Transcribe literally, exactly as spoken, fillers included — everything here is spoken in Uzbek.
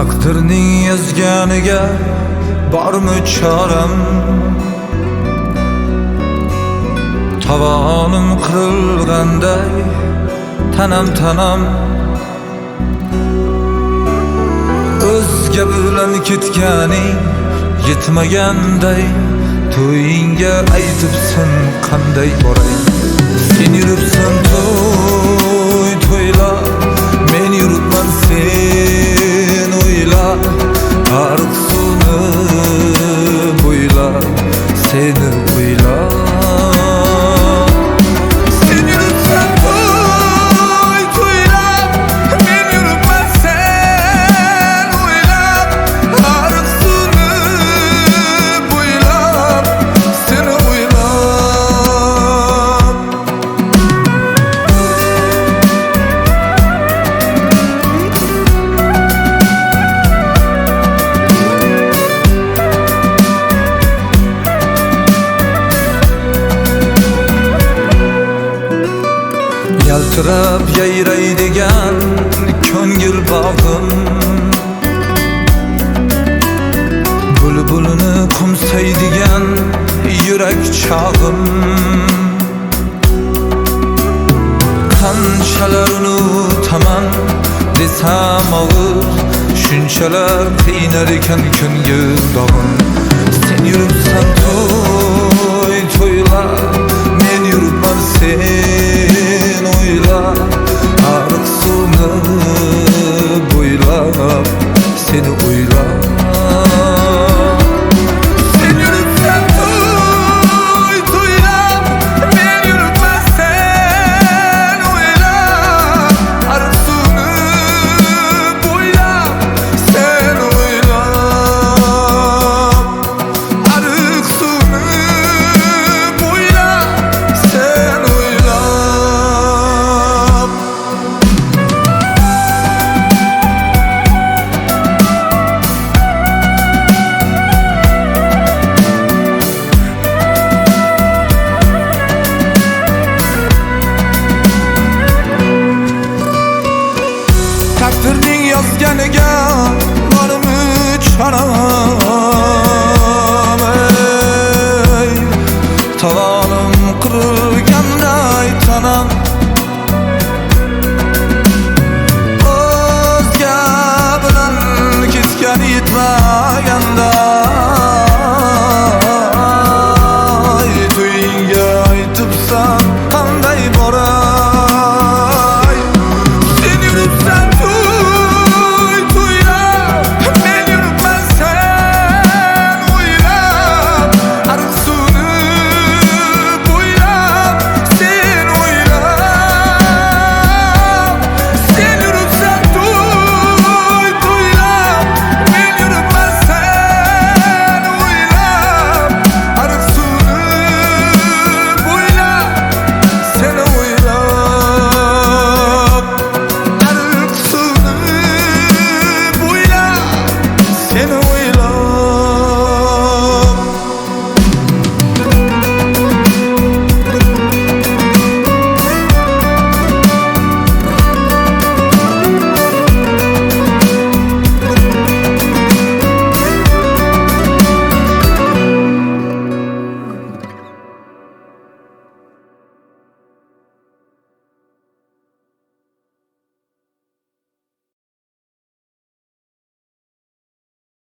Takdirning yozganiga bormi choram? Tavonim qirilganday tanam tanam o'zga bilan ketganing yetmaganday to'yingga aytibsan qanday boray? Sen yuribsan to'y to'ylab, men yuribman sen o'ylab, ariq suvni bo'ylab seni o'ylab. Yaltirab yayraydigan ko'ngil bog'im, bulbulini qo'msaydigan yurak chog'im. Qanchalar unutaman desam og'ir, shunchalar qiynar ekan ko'ngil dog'im. Sen yuribsan to'y to'ylab, men yuribman sen o'ylab, ariq suvni bo'ylab seni o'ylab. Sen yuribsan to'y to'ylab, men yuribman sen o'ylab, ariq suvni bo'ylab seni o'ylab, ariq suvni bo'ylab seni o'ylab. Takdirning yozganiga bormi choram? Ey, tavonim qirilganday tanam